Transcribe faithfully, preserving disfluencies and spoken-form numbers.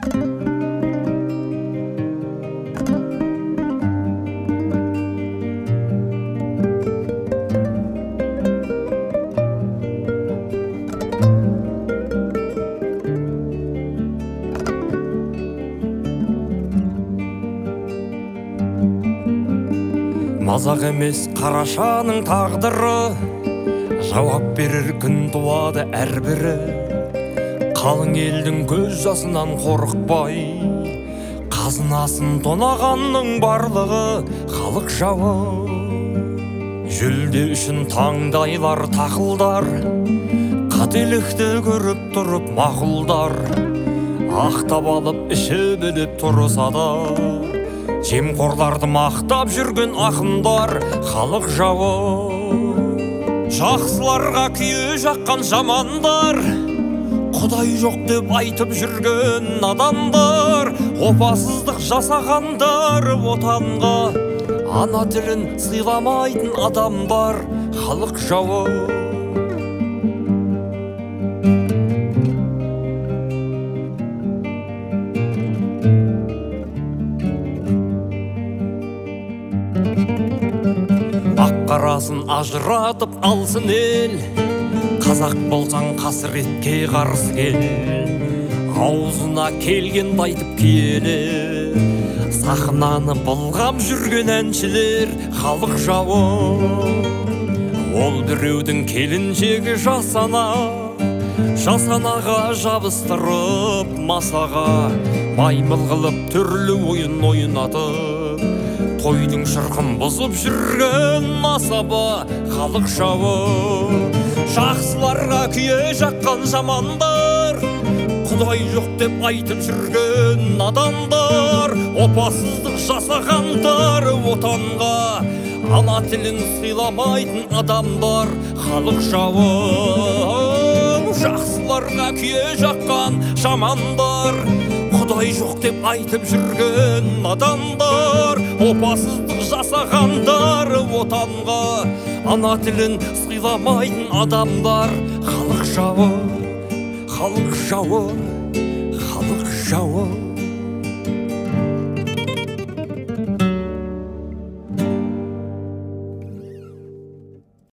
Мазақ емес қарашаның тағдыры, жауап берер күн туады әрбірі. Қалың елдің көз жасынан қорықпай, қазынасын тонағанның барлығы халық жауы. Жүлде үшін таңдайлар тақылдар, қателікті көріп тұрып мақұлдар, ақтап алып іші біліп тұрсады. Жемқорларды мақтап жүрген ақындар халық жауы. Жақсыларға күйе жаққан жамандар, Құдай жоқ деп айтып жүрген адамдар, опасыздық жасағандар отанға, ана тілін сыйламайтын адамдар халық жауы. Ақ-қарасын ажыратып алсын ел, қазақ болсаң қасіретке қарсы кел. Аузына келгенді айтып киелі, сахнаны былғап жүрген әншілер халық жауы. Ол біреудің келіншегі жасана, жасанаға жабыстырып масаға, маймыл қылып түрлі ойын ойнатып, тойдың шырқын бұзып жүрген асаба халық жауы. Жақсыларға күйе жаққан жамандар, Құдай жоқ деп айтып жүрген адамдар, опасыздық жасағандар отанға, ана тілін сыйламайтын адамдар халық жауы. Жақсыларға күйе жаққан жамандар, Құдай жоқ деп айтып жүрген адамдар, опасыздық жасағандар отанға, ана тілін сыйламайтын адамдар халық жауы. Халық жауы, халық жауы.